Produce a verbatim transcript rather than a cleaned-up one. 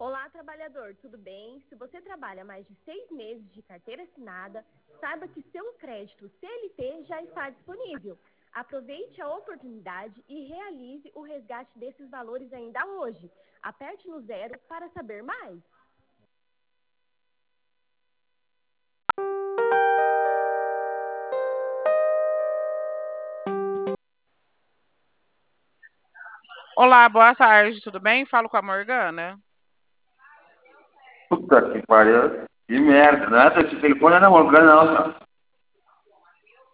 Olá, trabalhador, tudo bem? Se você trabalha mais de seis meses de carteira assinada, saiba que seu crédito C L T já está disponível. Aproveite a oportunidade e realize o resgate desses valores ainda hoje. Aperte no zero para saber mais. Olá, boa tarde, tudo bem? Falo com a Morgana. Puta que pariu. Que merda, não é esse telefone, não, Morgana, não.